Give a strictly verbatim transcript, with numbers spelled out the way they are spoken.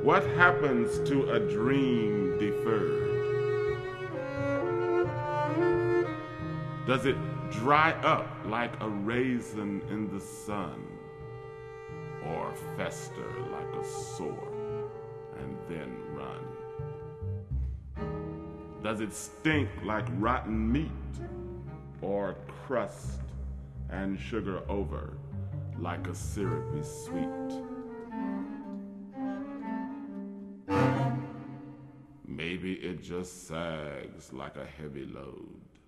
What happens to a dream deferred? Does it dry up like a raisin in the sun, or fester like a sore and then run? Does it stink like rotten meat, or crust and sugar over like a syrupy sweet? Maybe it just sags like a heavy load.